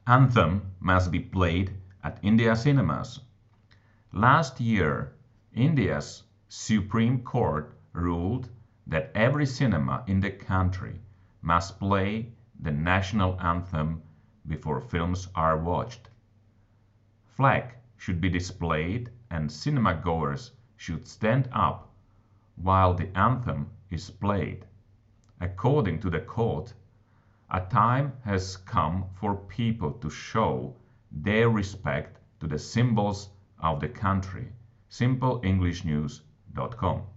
Anthem must be played at India cinemas. Last year, India's Supreme Court ruled that every cinema in the country must play the national anthem before films are watched. Flag should be displayed and cinema goers should stand up while the anthem is played. According to the court, a time has come for people to show their respect to the symbols of the country. SimpleEnglishNews.com